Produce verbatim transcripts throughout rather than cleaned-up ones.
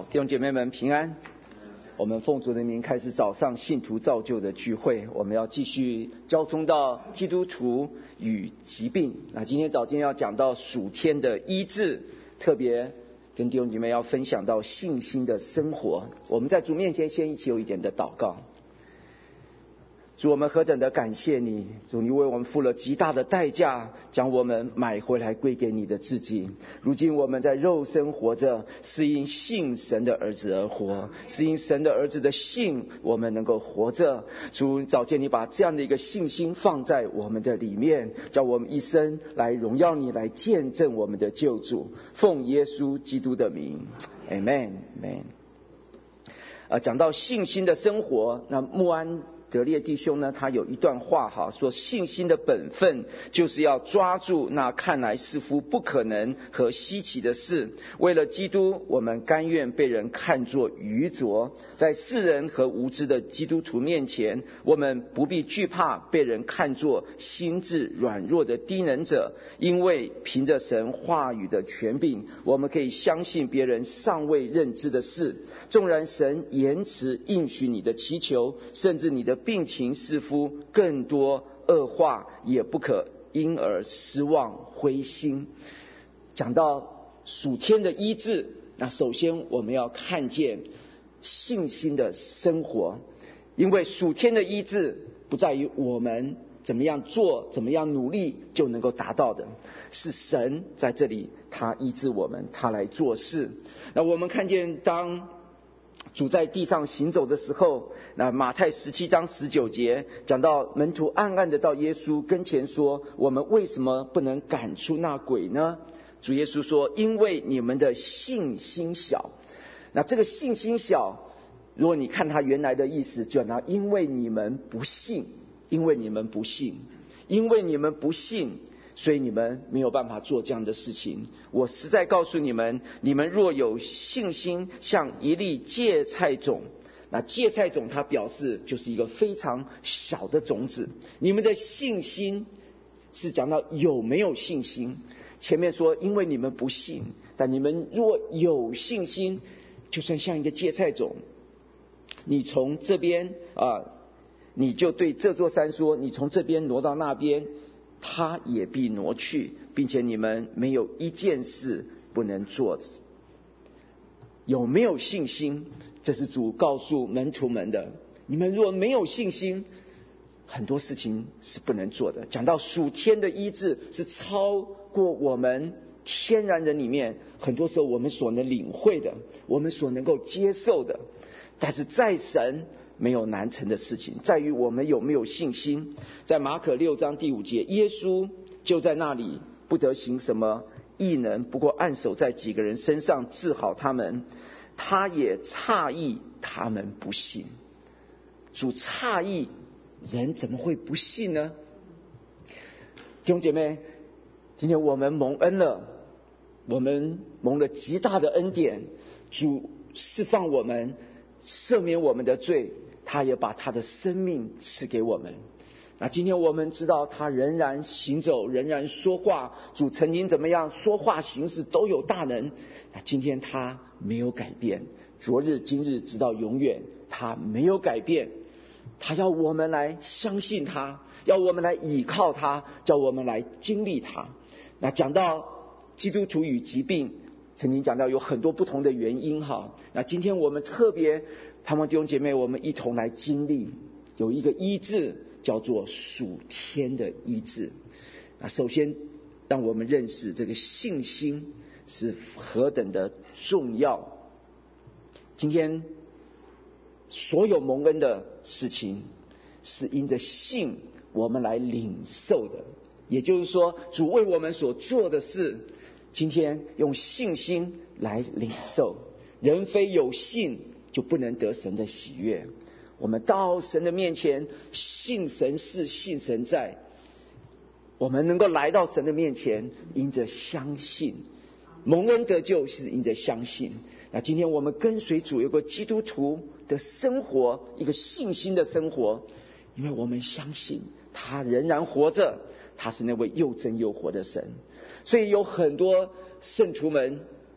好，弟兄姐妹们平安。我们奉主的名开始早上信徒造就的聚会，我们要继续交通到基督徒与疾病。那今天早间要讲到属天的医治，特别跟弟兄姐妹要分享到信心的生活。我们在主面前先一起有一点的祷告。主，我们何等的感谢你，主，你为我们付了极大的代价，将我们买回来归给你的自己。如今我们在肉身活着，是因信神的儿子而活，是因神的儿子的信我们能够活着。主，早见你把这样的一个信心放在我们的里面，叫我们一生来荣耀你，来见证我们的救主。奉耶稣基督的名 Amen Amen。 呃，讲到信心的生活，那慕安德烈弟兄呢，他有一段话哈，说信心的本分就是要抓住那看来似乎不可能和稀奇的事。为了基督，我们甘愿被人看作愚拙，在世人和无知的基督徒面前，我们不必惧怕被人看作心智软弱的低能者，因为凭着神话语的权柄，我们可以相信别人尚未认知的事。纵然神延迟应许你的祈求，甚至你的病情似乎更多恶化，也不可因而失望灰心。讲到属天的医治，那首先我们要看见信心的生活，因为属天的医治不在于我们怎么样做，怎么样努力就能够达到的，是神在这里他医治我们，他来做事。那我们看见当主在地上行走的时候，那马太十七章十九节讲到门徒暗暗的到耶稣跟前说，我们为什么不能赶出那鬼呢？主耶稣说，因为你们的信心小。那这个信心小，如果你看他原来的意思，就讲因为你们不信，因为你们不信，因为你们不信，所以你们没有办法做这样的事情。我实在告诉你们，你们若有信心像一粒芥菜种，那芥菜种它表示就是一个非常小的种子。你们的信心是讲到有没有信心，前面说因为你们不信，但你们若有信心，就算像一个芥菜种，你从这边啊，你就对这座山说，你从这边挪到那边，他也必挪去，并且你们没有一件事不能做。有没有信心，这是主告诉门徒们的。你们若没有信心，很多事情是不能做的。讲到属天的医治，是超过我们天然人里面很多时候我们所能领会的，我们所能够接受的。但是在神没有难成的事情，在于我们有没有信心。在马可六章第五节，耶稣就在那里不得行什么异能，不过按手在几个人身上治好他们。他也诧异他们不信。主诧异人怎么会不信呢？弟兄姐妹，今天我们蒙恩了，我们蒙了极大的恩典，主释放我们，赦免我们的罪，他也把他的生命赐给我们。那今天我们知道他仍然行走，仍然说话。主曾经怎么样说话行事都有大能，那今天他没有改变，昨日今日直到永远，他没有改变。他要我们来相信他，要我们来倚靠他，叫我们来经历他。那讲到基督徒与疾病，曾经讲到有很多不同的原因哈。那今天我们特别盼望弟兄姐妹我们一同来经历有一个医治，叫做属天的医治。那首先让我们认识这个信心是何等的重要。今天所有蒙恩的事情是因着信我们来领受的，也就是说主为我们所做的事，今天用信心来领受。人非有信就不能得神的喜悦。我们到神的面前，信神是，信神在，我们能够来到神的面前，因着相信。蒙恩得救是因着相信。那今天我们跟随主有个基督徒的生活，一个信心的生活，因为我们相信他仍然活着，他是那位又真又活的神。所以有很多圣徒们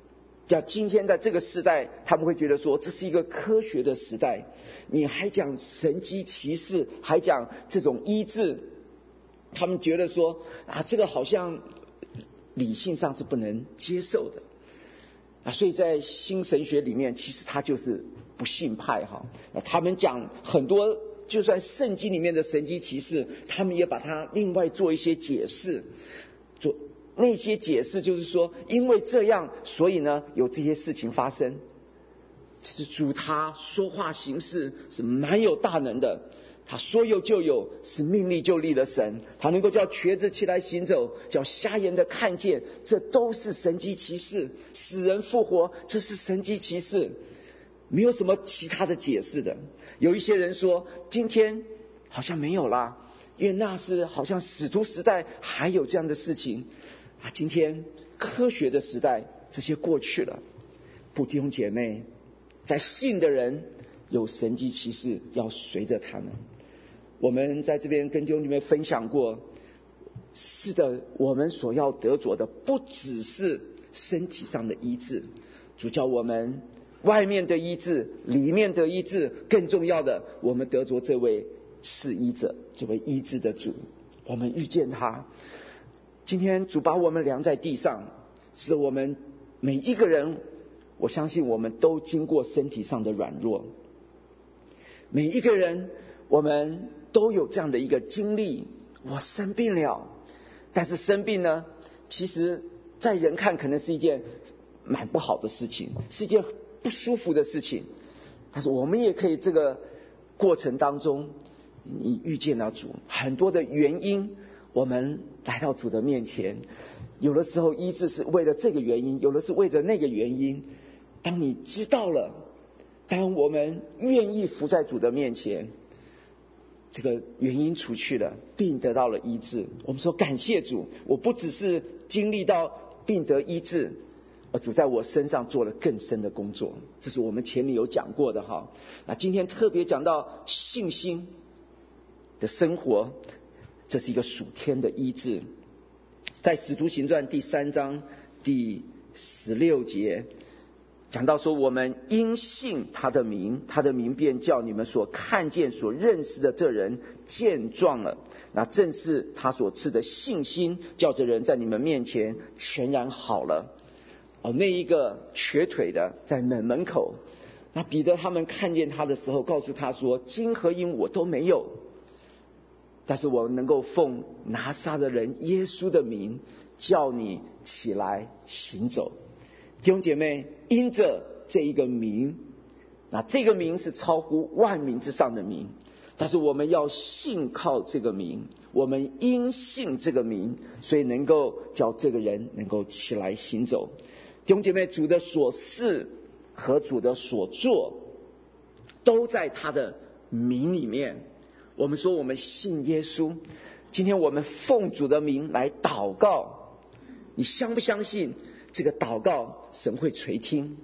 讲今天在这个时代，他们会觉得说这是一个科学的时代，你还讲神迹奇事，还讲这种医治，他们觉得说啊，这个好像理性上是不能接受的啊，所以在新神学里面，其实他就是不信派哈。那他们讲很多，就算圣经里面的神迹奇事，他们也把它另外做一些解释，做。那些解释就是说，因为这样，所以呢有这些事情发生。其实主他说话行事是蛮有大能的，他说有就有，是命立就立的神。他能够叫瘸子起来行走，叫瞎眼的看见，这都是神迹奇事。死人复活，这是神迹奇事，没有什么其他的解释的。有一些人说，今天好像没有啦，因为那是好像使徒时代还有这样的事情。啊，今天科学的时代，这些过去了。不，弟兄姐妹，在信的人有神迹奇事要随着他们。我们在这边跟弟兄姐妹分享过，是的，我们所要得着的不只是身体上的医治，主叫我们外面的医治，里面的医治，更重要的，我们得着这位是医者，这位医治的主，我们遇见他。今天主把我们量在地上，使我们每一个人，我相信我们都经过身体上的软弱，每一个人我们都有这样的一个经历，我生病了。但是生病呢，其实在人看可能是一件蛮不好的事情，是一件不舒服的事情，但是我们也可以这个过程当中，你遇见了主，很多的原因，我们来到主的面前，有的时候医治是为了这个原因，有的是为了那个原因。当你知道了，当我们愿意伏在主的面前，这个原因除去了，病得到了医治。我们说感谢主，我不只是经历到病得医治，而主在我身上做了更深的工作，这是我们前面有讲过的哈。那今天特别讲到信心的生活，这是一个属天的医治。在使徒行传第三章第十六节讲到说，我们因信他的名，他的名便叫你们所看见所认识的这人健壮了，那正是他所赐的信心，叫这人在你们面前全然好了。哦，那一个瘸腿的在门门口，那彼得他们看见他的时候，告诉他说，金和银我都没有，但是我能够奉拿撒勒人耶稣的名叫你起来行走。弟兄姐妹，因着这一个名，那这个名是超乎万名之上的名，但是我们要信靠这个名，我们因信这个名，所以能够叫这个人能够起来行走。弟兄姐妹，主的所事和主的所做都在他的名里面。我们说我们信耶稣，今天我们奉主的名来祷告，你相不相信这个祷告神会垂听？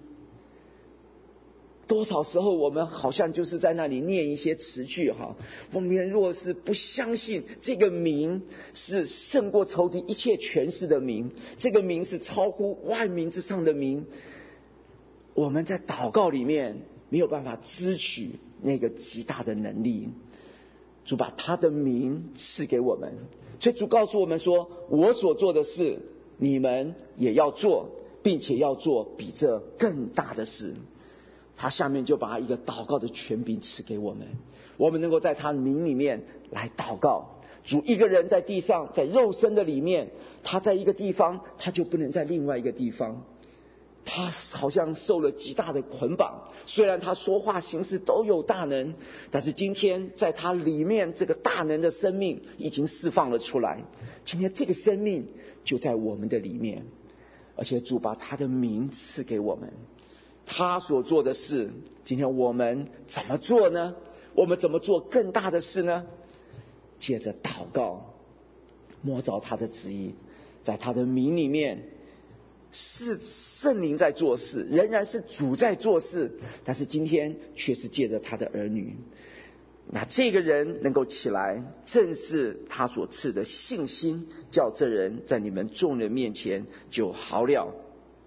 多少时候我们好像就是在那里念一些词句哈，我们若是不相信这个名是胜过仇敌一切权势的名，这个名是超乎万名之上的名，我们在祷告里面没有办法支取那个极大的能力。主把他的名赐给我们，所以主告诉我们说，我所做的事你们也要做，并且要做比这更大的事。他下面就把一个祷告的权柄赐给我们，我们能够在他名里面来祷告。主一个人在地上，在肉身的里面，他在一个地方，他就不能在另外一个地方，他好像受了极大的捆绑，虽然他说话行事都有大能，但是今天在他里面这个大能的生命已经释放了出来，今天这个生命就在我们的里面，而且主把他的名赐给我们，他所做的事，今天我们怎么做呢？我们怎么做更大的事呢？借着祷告摸着他的旨意，在他的名里面，是圣灵在做事，仍然是主在做事，但是今天却是借着他的儿女。那这个人能够起来，正是他所赐的信心，叫这人在你们众人面前就好了。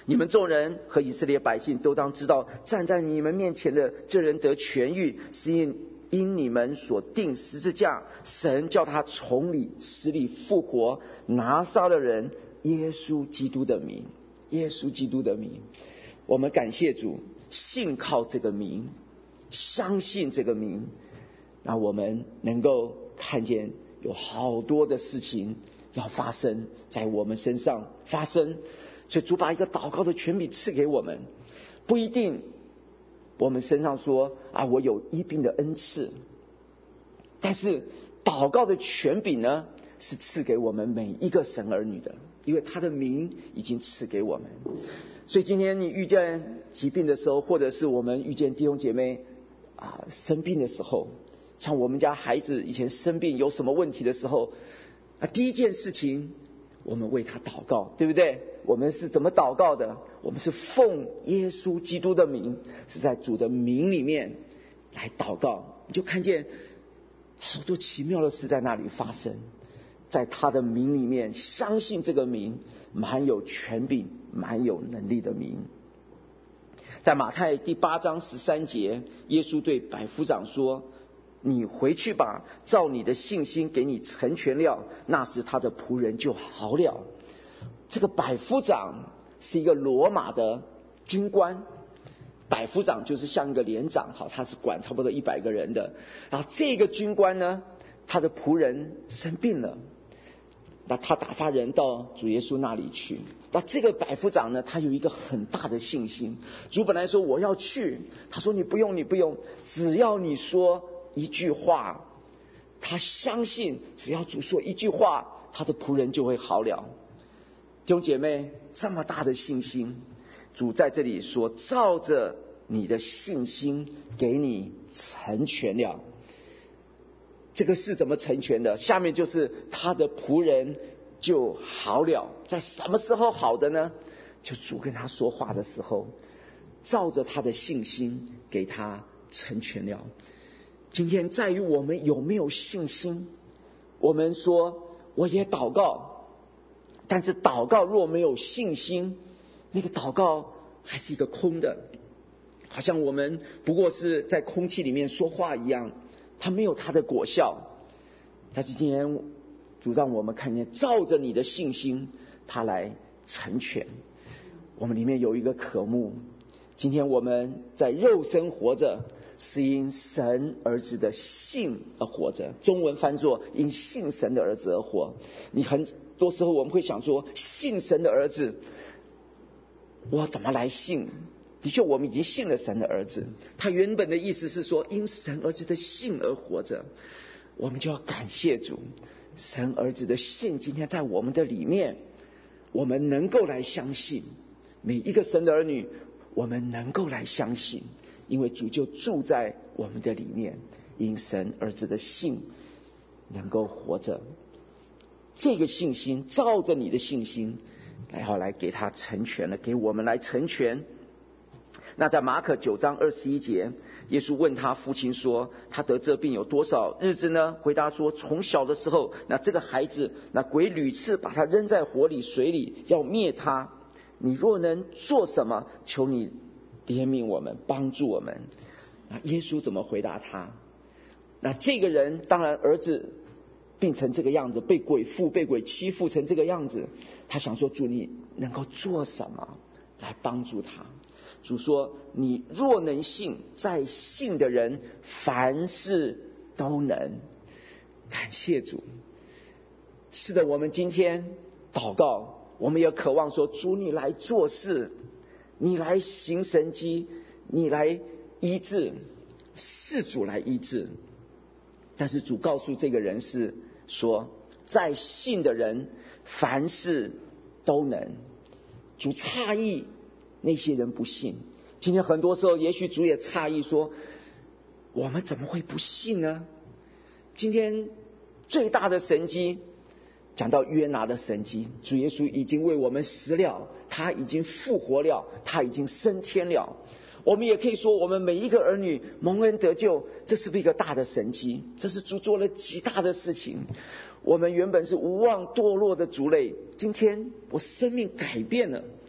你们众人和以色列百姓都当知道，站在你们面前的这人得痊愈，是因因你们所定十字架，神叫他从里死里复活，拿撒勒人耶稣基督的名，耶稣基督的名。我们感谢主，信靠这个名，相信这个名，让我们能够看见有好多的事情要发生在我们身上发生。所以主把一个祷告的权柄赐给我们，不一定我们身上说啊，我有医病的恩赐，但是祷告的权柄呢，是赐给我们每一个神儿女的，因为他的名已经赐给我们。所以今天你遇见疾病的时候，或者是我们遇见弟兄姐妹啊生病的时候，像我们家孩子以前生病有什么问题的时候啊，第一件事情我们为他祷告，对不对？我们是怎么祷告的？我们是奉耶稣基督的名，是在主的名里面来祷告。你就看见好多奇妙的事在那里发生，在他的名里面，相信这个名蛮有权柄蛮有能力的名。在马太第八章十三节，耶稣对百夫长说，你回去吧，照你的信心给你成全了，那时他的仆人就好了。这个百夫长是一个罗马的军官，百夫长就是像一个连长，好，他是管差不多一百个人的。然后这个军官呢，他的仆人生病了，那他打发人到主耶稣那里去。那这个百夫长呢，他有一个很大的信心。主本来说我要去，他说你不用，你不用，只要你说一句话，他相信只要主说一句话，他的仆人就会好了。弟兄姐妹，这么大的信心，主在这里说，照着你的信心给你成全了。这个是怎么成全的？下面就是他的仆人就好了。在什么时候好的呢？就主跟他说话的时候，照着他的信心给他成全了。今天在于我们有没有信心。我们说我也祷告，但是祷告若没有信心，那个祷告还是一个空的，好像我们不过是在空气里面说话一样，它没有它的果效。但是今天主让我们看见，照着你的信心它来成全。我们里面有一个渴慕，今天我们在肉身活着，是因神儿子的信而活着，中文翻作因信神的儿子而活。你很多时候我们会想说，信神的儿子我怎么来信？的确我们已经信了神的儿子，他原本的意思是说因神儿子的信而活着。我们就要感谢主，神儿子的信今天在我们的里面，我们能够来相信。每一个神的儿女，我们能够来相信，因为主就住在我们的里面，因神儿子的信能够活着。这个信心照着你的信心然后来给他成全了，给我们来成全。那在马可九章二十一节，耶稣问他父亲说，他得这病有多少日子呢？回答说，从小的时候。那这个孩子，那鬼屡次把他扔在火里水里，要灭他。你若能做什么，求你怜悯我们，帮助我们。那耶稣怎么回答他？那这个人当然儿子病成这个样子，被鬼附被鬼欺负成这个样子，他想说，主你能够做什么来帮助他？主说，你若能信，在信的人凡事都能。感谢主。是的，我们今天祷告，我们也渴望说，主你来做事，你来行神迹，你来医治，是主来医治。但是主告诉这个人是说，在信的人凡事都能。主诧异那些人不信。今天很多时候也许主也诧异说，我们怎么会不信呢？今天最大的神迹，讲到约拿的神迹，主耶稣已经为我们死了，他已经复活了，他已经升天了。我们也可以说，我们每一个儿女蒙恩得救，这是不是一个大的神迹？这是主做了极大的事情。我们原本是无望堕落的族类，今天我生命改变了。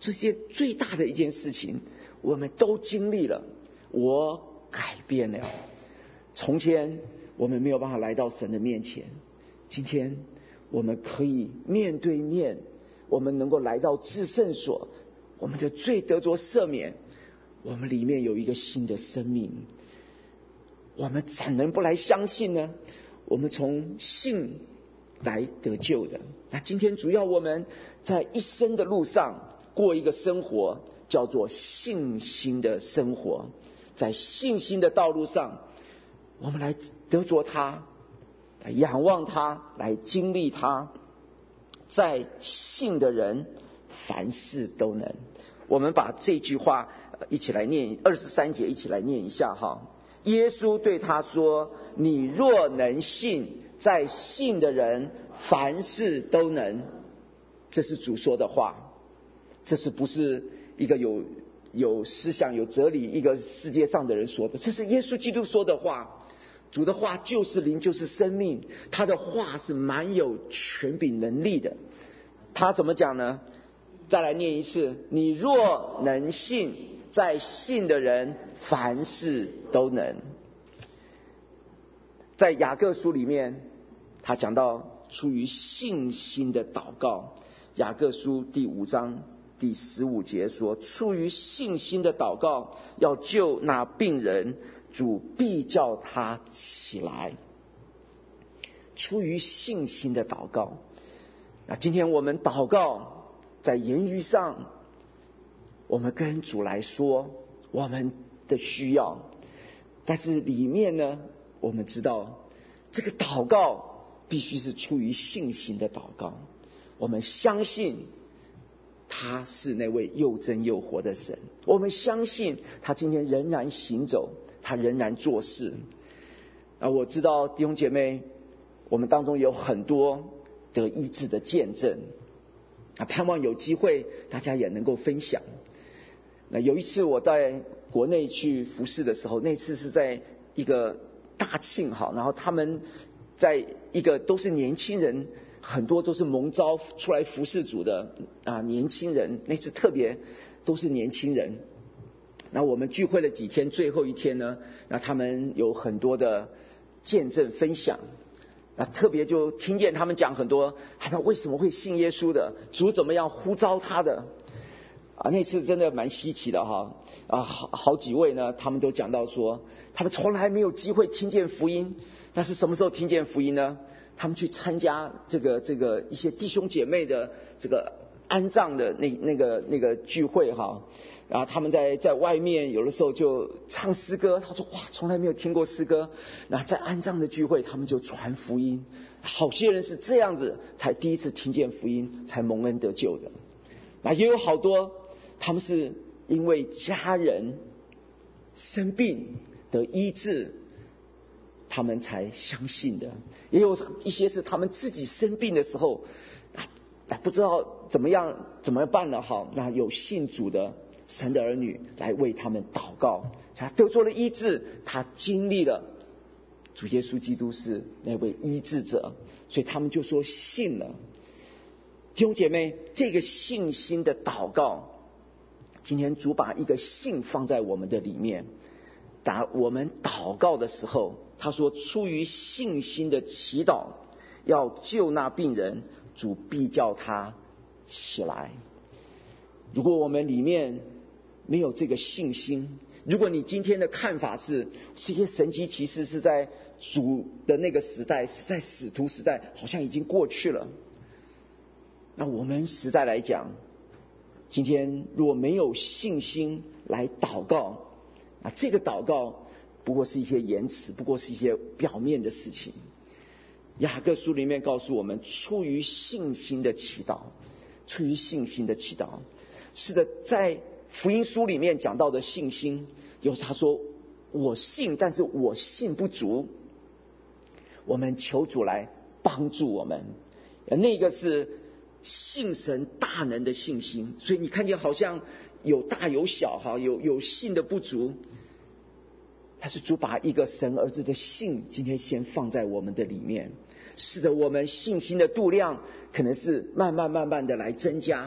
这些最大的一件事情，我们都经历了。我改变了。从前我们没有办法来到神的面前，今天我们可以面对面，我们能够来到至圣所，我们的罪得着赦免，我们里面有一个新的生命。我们怎能不来相信呢？我们从信来得救的。那今天主要我们在一生的路上过一个生活，叫做信心的生活。在信心的道路上，我们来得着他，来仰望他，来经历他。在信的人凡事都能。我们把这句话一起来念，二十三节一起来念一下哈。耶稣对他说，你若能信，在信的人凡事都能。这是主说的话，这是不是一个有有思想有哲理一个世界上的人说的，这是耶稣基督说的话。主的话就是灵，就是生命，他的话是蛮有权柄能力的。他怎么讲呢？再来念一次，你若能信，在信的人凡事都能。在雅各书里面，他讲到出于信心的祷告。雅各书第五章第十五节说，出于信心的祷告，要救那病人，主必叫他起来。出于信心的祷告。那今天我们祷告，在言语上我们跟主来说我们的需要，但是里面呢，我们知道这个祷告必须是出于信心的祷告。我们相信他是那位又真又活的神，我们相信他今天仍然行走，他仍然做事。啊，我知道弟兄姐妹，我们当中有很多得医治的见证啊，盼望有机会大家也能够分享。那有一次我在国内去服事的时候，那次是在一个大庆哈，然后他们在一个都是年轻人，很多都是蒙召出来服事主的啊年轻人，那次特别都是年轻人。那我们聚会了几天，最后一天呢，那他们有很多的见证分享。那特别就听见他们讲很多，他为什么会信耶稣的，主怎么样呼召他的啊，那次真的蛮稀奇的哈啊，好好几位呢，他们都讲到说，他们从来没有机会听见福音，但是什么时候听见福音呢？他们去参加这个这个一些弟兄姐妹的这个安葬的那那个那个聚会哈，然后他们在在外面有的时候就唱诗歌，他说哇，从来没有听过诗歌。那在安葬的聚会，他们就传福音，好些人是这样子才第一次听见福音，才蒙恩得救的。那也有好多他们是因为家人生病得医治，他们才相信的。也有一些是他们自己生病的时候啊，不知道怎么样怎么办了好，那有信主的神的儿女来为他们祷告，他得着了医治，他经历了主耶稣基督是那位医治者，所以他们就说信了。弟兄姐妹，这个信心的祷告，今天主把一个信放在我们的里面，打我们祷告的时候，他说出于信心的祈祷，要救那病人，主必叫他起来。如果我们里面没有这个信心，如果你今天的看法是这些神迹奇事是在主的那个时代，是在使徒时代，好像已经过去了，那我们时代来讲，今天如果没有信心来祷告啊，这个祷告不过是一些言辞，不过是一些表面的事情。雅各书里面告诉我们，出于信心的祈祷，出于信心的祈祷。是的，在福音书里面讲到的信心，有他说我信，但是我信不足，我们求主来帮助我们。那个是信神大能的信心，所以你看见好像有大有小哈，有有信的不足，但是主把一个神儿子的信今天先放在我们的里面。是的，我们信心的度量可能是慢慢慢慢的来增加，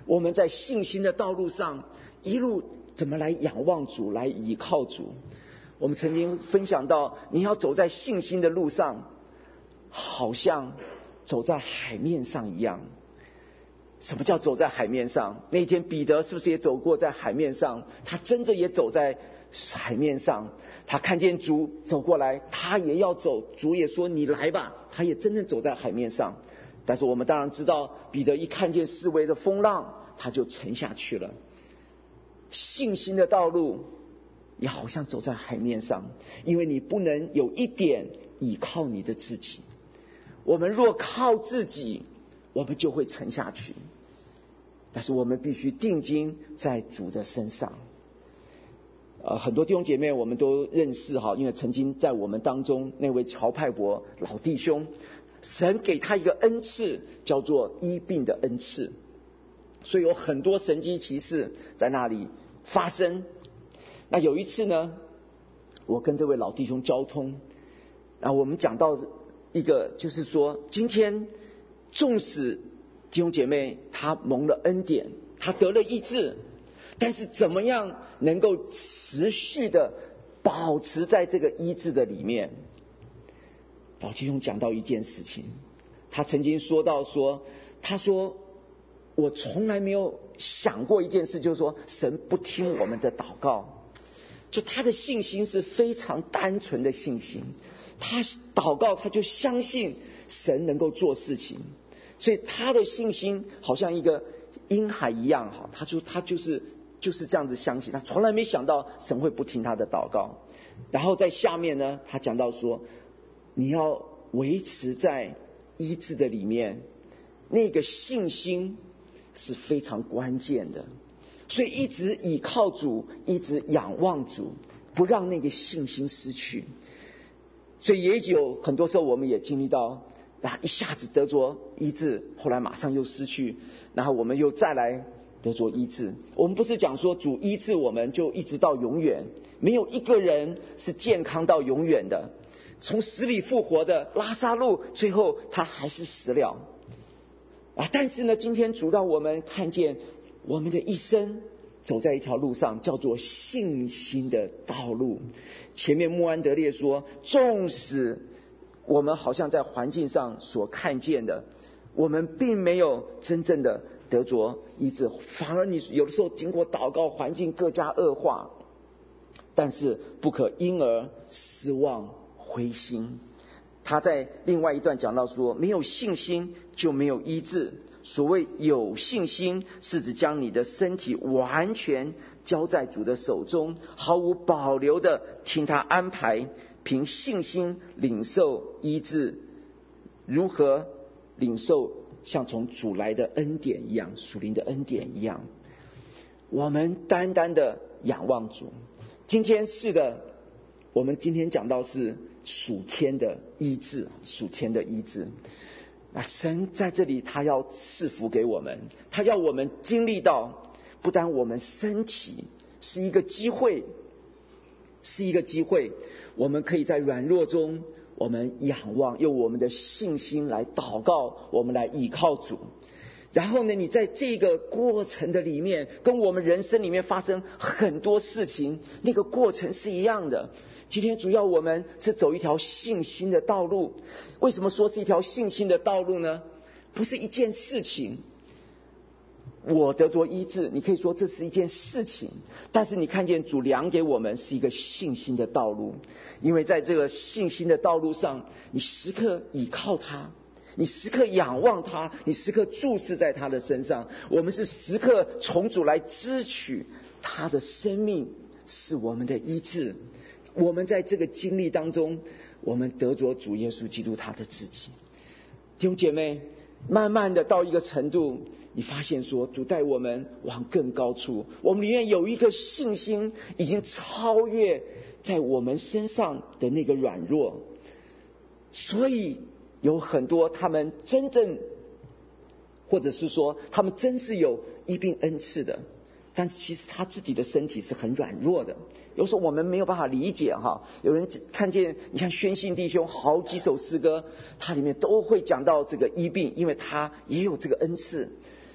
我们在信心的道路上一路怎么来仰望主，来倚靠主。我们曾经分享到，你要走在信心的路上，好像走在海面上一样。什么叫走在海面上？那一天彼得是不是也走过在海面上？他真的也走在海面上，他看见主走过来，他也要走，主也说你来吧，他也真正走在海面上。但是我们当然知道，彼得一看见四围的风浪，他就沉下去了。信心的道路也好像走在海面上，因为你不能有一点依靠你的自己。我们若靠自己，我们就会沉下去。但是我们必须定睛在主的身上。呃，很多弟兄姐妹我们都认识哈，因为曾经在我们当中那位乔派伯老弟兄，神给他一个恩赐，叫做医病的恩赐，所以有很多神迹奇事在那里发生。那有一次呢，我跟这位老弟兄交通，啊，我们讲到一个，就是说，今天纵使弟兄姐妹他蒙了恩典，他得了医治，但是怎么样能够持续的保持在这个医治的里面？老弟兄讲到一件事情，他曾经说到说，他说我从来没有想过一件事，就是说神不听我们的祷告。就他的信心是非常单纯的信心，他祷告他就相信神能够做事情，所以他的信心好像一个婴孩一样，哈，他就他就是就是这样子相信，他从来没想到神会不听他的祷告。然后在下面呢，他讲到说，你要维持在医治的里面，那个信心是非常关键的。所以一直倚靠主，一直仰望主，不让那个信心失去。所以也有很多时候我们也经历到，啊，一下子得着医治，后来马上又失去，然后我们又再来得着医治。我们不是讲说主医治我们就一直到永远，没有一个人是健康到永远的。从死里复活的拉撒路，最后他还是死了啊！但是呢，今天主让我们看见我们的一生走在一条路上，叫做信心的道路。前面穆安德烈说，纵使我们好像在环境上所看见的，我们并没有真正的得着医治，反而你有的时候经过祷告，环境更加恶化，但是不可因而失望灰心。他在另外一段讲到说，没有信心就没有医治。所谓有信心，是指将你的身体完全交在主的手中，毫无保留的听他安排，凭信心领受医治。如何领受像从主来的恩典一样，属灵的恩典一样，我们单单的仰望主。今天是的，我们今天讲到是属天的医治，属天的医治。那神在这里他要赐福给我们，他要我们经历到，不但我们升起是一个机会，是一个机会，我们可以在软弱中我们仰望，用我们的信心来祷告，我们来倚靠主。然后呢，你在这个过程的里面，跟我们人生里面发生很多事情，那个过程是一样的。今天主要我们是走一条信心的道路。为什么说是一条信心的道路呢？不是一件事情，我得着医治，你可以说这是一件事情，但是你看见主量给我们是一个信心的道路。因为在这个信心的道路上，你时刻倚靠他，你时刻仰望他，你时刻注视在他的身上。我们是时刻从主来支取他的生命，是我们的医治。我们在这个经历当中，我们得着主耶稣基督他的自己。弟兄姐妹，慢慢的到一个程度，你发现说主带我们往更高处，我们里面有一个信心已经超越在我们身上的那个软弱。所以有很多他们真正，或者是说他们真是有医病恩赐的，但是其实他自己的身体是很软弱的。有时候我们没有办法理解哈，有人看见，你看宣信弟兄好几首诗歌，它里面都会讲到这个医病，因为他也有这个恩赐。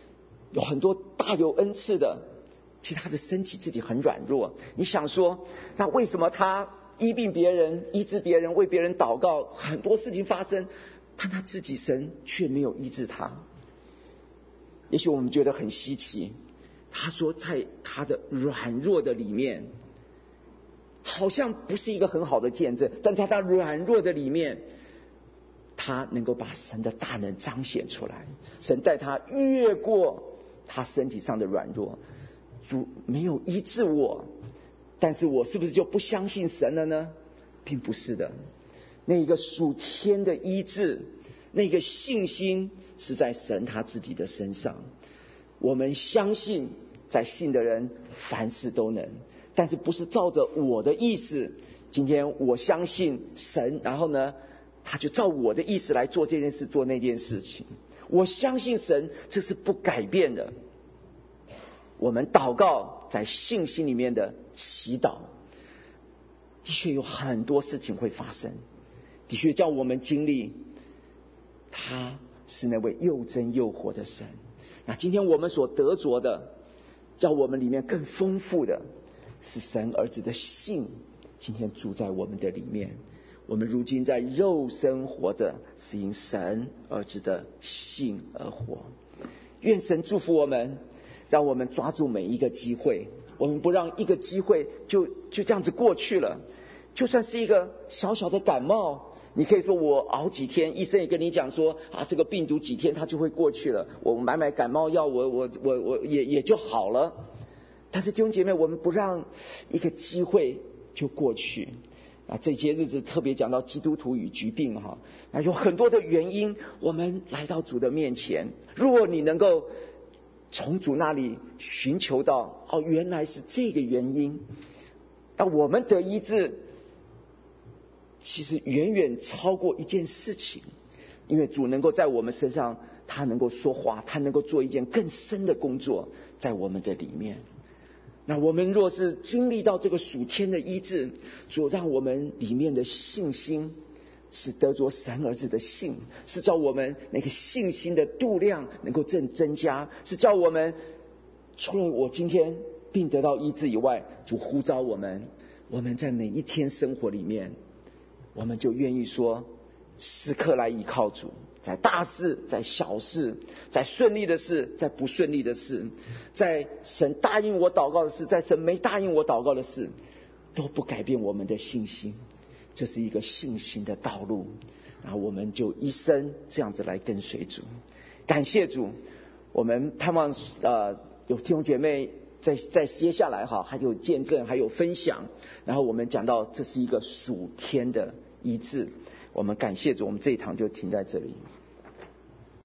有很多大有恩赐的，其实他的身体自己很软弱。你想说，那为什么他医病别人、医治别人、为别人祷告，很多事情发生，但他自己神却没有医治他？也许我们觉得很稀奇，他说在他的软弱的里面，好像不是一个很好的见证，但在他软弱的里面，他能够把神的大能彰显出来。神带他越过他身体上的软弱，主没有医治我，但是我是不是就不相信神了呢？并不是的，那一个属天的医治，那个信心是在神他自己的身上。我们相信在信的人凡事都能，但是不是照着我的意思。今天我相信神，然后呢他就照我的意思来做这件事做那件事情。我相信神，这是不改变的。我们祷告在信心里面的祈祷，的确有很多事情会发生，的确叫我们经历他是那位又真又活的神。那今天我们所得着的，叫我们里面更丰富的是神儿子的信，今天住在我们的里面。我们如今在肉身活着，是因神儿子的信而活。愿神祝福我们，让我们抓住每一个机会，我们不让一个机会就就这样子过去了。就算是一个小小的感冒，你可以说我熬几天，医生也跟你讲说啊，这个病毒几天它就会过去了，我买买感冒药，我我我我也也就好了。但是弟兄姐妹，我们不让一个机会就过去。啊，这些日子特别讲到基督徒与疾病哈，那有很多的原因，我们来到主的面前，若你能够从主那里寻求到，哦，原来是这个原因，那我们得医治，其实远远超过一件事情，因为主能够在我们身上，他能够说话，他能够做一件更深的工作在我们的里面。那我们若是经历到这个属天的医治，主让我们里面的信心是得着神儿子的信，是叫我们那个信心的度量能够正增加，是叫我们除了我今天并得到医治以外，主呼召我们，我们在每一天生活里面，我们就愿意说时刻来依靠主，在大事，在小事，在顺利的事，在不顺利的事，在神答应我祷告的事，在神没答应我祷告的事，都不改变我们的信心。这是一个信心的道路，然后我们就一生这样子来跟随主。感谢主，我们盼望呃有弟兄姐妹在在接下来哈，还有见证，还有分享，然后我们讲到这是一个属天的医治。我们感谢主，我们这一堂就停在这里。